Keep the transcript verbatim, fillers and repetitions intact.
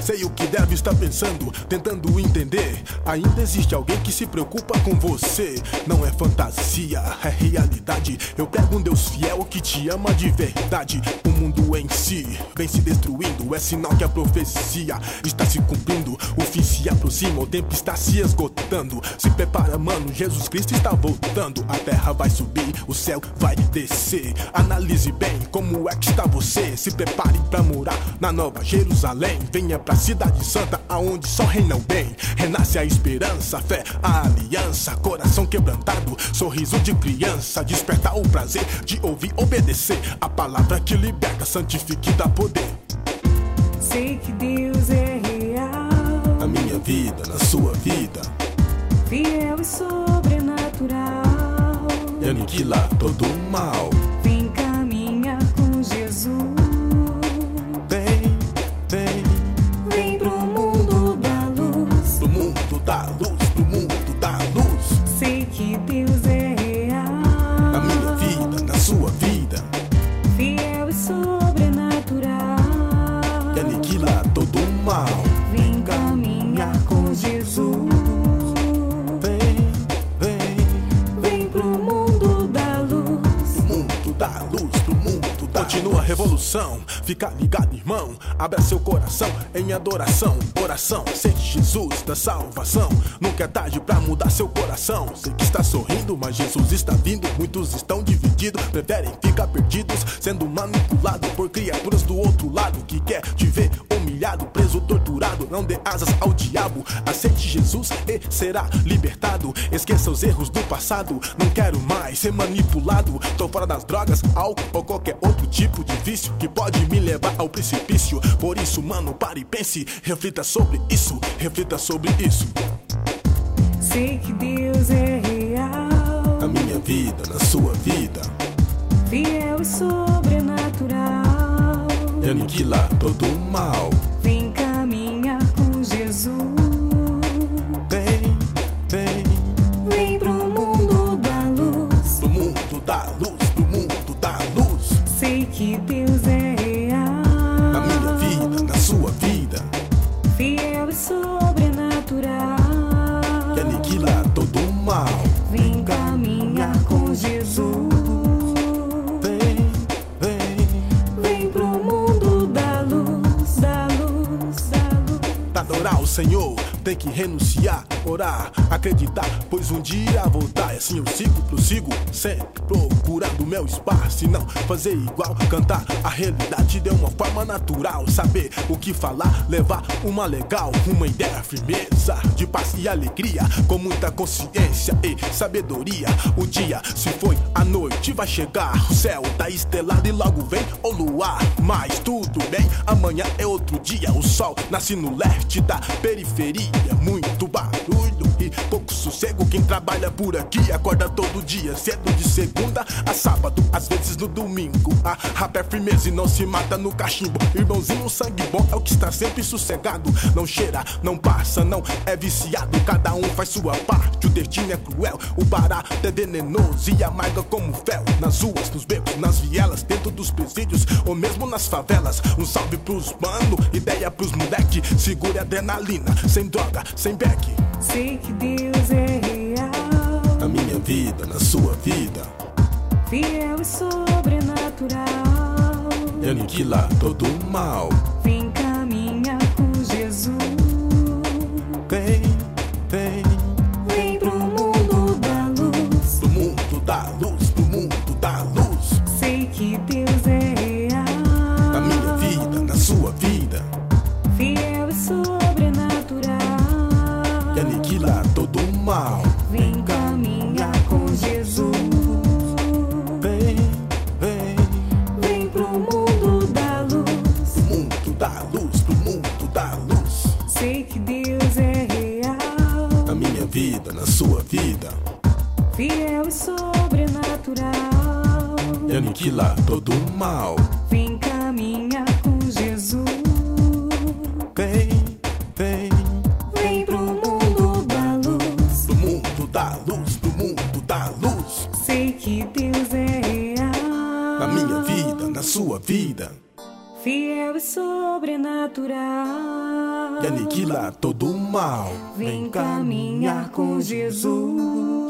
sei o que deve estar pensando, tentando entender. Ainda existe alguém que se preocupa com você. Não é fantasia, é realidade. Eu pego um Deus fiel que te ama de verdade. O mundo em si vem se destruindo, é sinal que a profecia está se cumprindo. O fim se aproxima, o tempo está se esgotando. Se prepara, mano, Jesus Cristo está voltando. A terra vai subir, o céu vai descer. Analise bem como é que está você. Se prepare pra morar na Nova Jerusalém. Venha pra Cidade Santa, aonde só reina o bem. Renasce a esperança, a fé, a aliança. Coração quebrantado, sorriso de criança. Desperta o prazer de ouvir, obedecer. A palavra que liberta, santifica e dá poder. Sei que Deus é real, na minha vida, na sua vida, fiel e sobrenatural, e aniquila todo o mal. Vem caminhar com Jesus. Vem, vem, vem pro mundo da luz, pro mundo da luz, pro mundo da luz. Sei que Deus é real, na minha vida, na sua vida, fiel e sobrenatural, e aniquila todo o mal. Vem caminhar com Jesus. Vem, vem, vem pro mundo da luz, pro mundo da luz, pro mundo da Continua a revolução, fica ligado, irmão. Abra seu coração em adoração, oração. Sente Jesus da salvação. Nunca é tarde pra mudar seu coração. Sei que está sorrindo, mas Jesus está vindo. Muitos estão divididos, preferem ficar perdidos, sendo manipulados por criaturas do outro lado que quer te ver humilhado, preso, torturado. Não dê asas ao diabo, aceite Jesus e será libertado. Esqueça os erros do passado, não quero mais ser manipulado. Tô fora das drogas, álcool ou qualquer outro tipo de vício que pode me levar ao precipício. Por isso, mano, pare e pense, reflita sobre isso, reflita sobre isso. Sei que Deus é real, na minha vida, na sua vida, fiel e sobrenatural, e aniquila todo o mal. Vem caminhar com Jesus. Vem, vem, vem pro mundo da luz, pro mundo da luz, pro mundo da luz. Sei que Deus é real, na minha vida, na sua vida, fiel e sobrenatural, e aniquila todo o mal. Vem caminhar com Jesus. Vem, vem, vem pro mundo da luz, da luz, da luz. Pra adorar o Senhor, tem que renunciar, orar, acreditar, pois um dia voltar. E assim eu sigo, prossigo, sempre procurando meu espaço. E não fazer igual, cantar a realidade de uma forma natural. Saber o que falar, levar uma legal, uma ideia, firmeza, de paz e alegria, com muita consciência e sabedoria. O dia se foi, a noite vai chegar, o céu tá estrelado e logo vem o luar. Mas tudo bem, amanhã é outro dia. O sol nasce no leste da periferia. Muito barulho e pouco sossego. Quem trabalha por aqui acorda todo dia, cedo de segunda a sábado, às vezes no domingo. A rap é firmeza e não se mata no cachimbo. Irmãozinho, sangue bom é o que está sempre sossegado. Não cheira, não passa, não é viciado. Cada um faz sua parte, o destino é cruel. O barato é venenoso e amarga como fel. Nas ruas, nos becos, nas vielas, dentro dos presídios ou mesmo nas favelas. Um salve pros mano, ideia pros moleque. Segure a adrenalina, sem droga, sem beck. Sei que Deus é real, na minha vida, na sua vida, fiel e sobrenatural, e aniquila todo o mal. Vem caminhar com Jesus. Vem, vem, vem pro mundo da luz, pro mundo da luz, pro mundo da luz. Sei que Deus é real, na minha vida, na sua vida, fiel e sobrenatural, e aniquila todo o mal. Vem caminhar com Jesus. Vem, vem, vem pro mundo da luz, pro mundo da luz, pro mundo da luz. Sei que Deus é real, na minha vida, na sua vida, fiel e sobrenatural, e aniquila todo o mal. Vem caminhar com Jesus. Vem, vem, vem pro mundo da luz, pro mundo da luz, pro mundo da luz. Sei que Deus é real, na minha vida, na sua vida, fiel e sobrenatural. e aniquila todo o mal. Vem caminhar com Jesus.